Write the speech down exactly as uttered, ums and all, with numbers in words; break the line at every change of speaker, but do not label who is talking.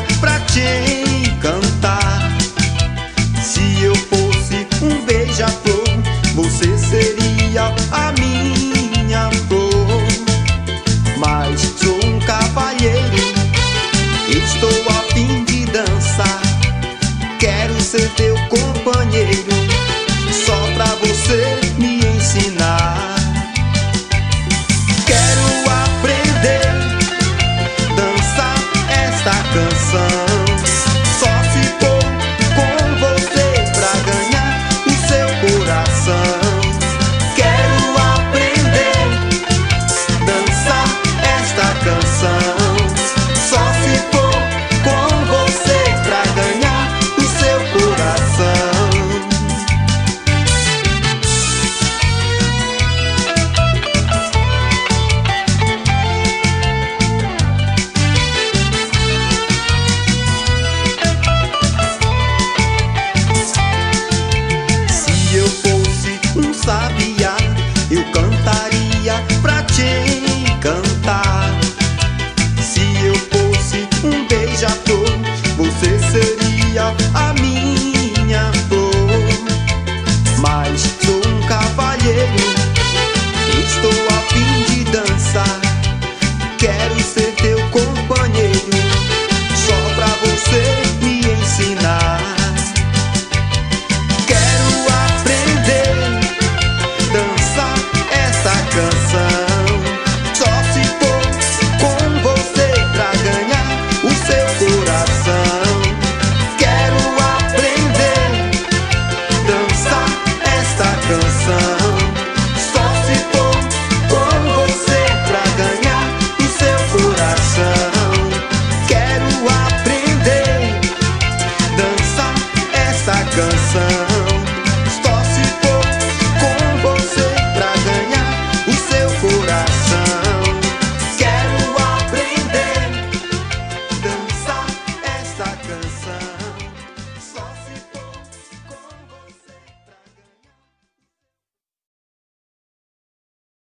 pra te encantar. Se eu fosse um beija-flor, você seria a minha flor. Mas sou um cavalheiro, estou a fim de dançar. Quero ser teu companheiro, só pra você me ensinar. Quero aprender a dançar esta canção. Só se for com você pra ganhar o seu coração. Quero aprender a dançar esta canção. Só se for com você pra ganhar o seu coração. Se eu fosse um sabiá, eu cantaria pra te encantar. Se eu fosse um beija-flor, você seria a minha flor. Mas sou um cavalheiro, estou a fim de dançar. Quero ser teu companheiro, só pra você me ensinar. Quero aprender a dançar essa canção. Só se for com você pra ganhar o seu coração. Quero aprender a dançar esta canção.